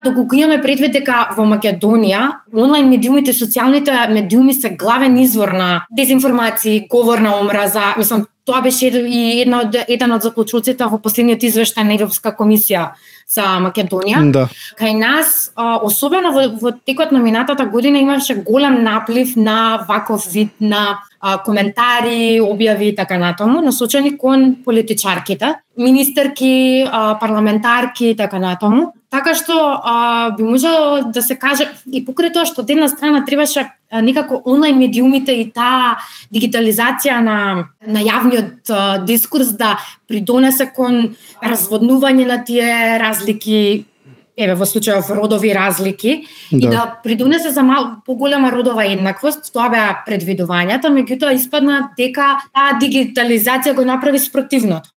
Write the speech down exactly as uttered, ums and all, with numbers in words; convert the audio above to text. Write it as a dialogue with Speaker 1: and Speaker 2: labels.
Speaker 1: Доколку имаме предвид дека во Македонија онлайн медиумите, социјалните медиуми се главен извор на дезинформации, говор на омраза, мислам, тоа беше и една од еден од заклучоците во последниот извештај на Европска комисија за Македонија.
Speaker 2: Да.
Speaker 1: Кај нас, особено во, во текот на минатата година, имаше голем наплив на ваков вид на а, коментари, објави и така натаму, насочени кон политичарките, министерки, а, парламентарки и така натаму. Така што а, би можело да се каже, и покрај тоа што од една страна требаше а, некако онлайн медиумите и таа дигитализација на, на јавниот а, дискурс да придонесе кон разводнување на тие разлики, еве во случајов родови разлики, да. И да придонесе за мал поголема родова еднаквост, тоа беа предвидувањата, меѓутоа испадна дека таа дигитализација го направи спротивното.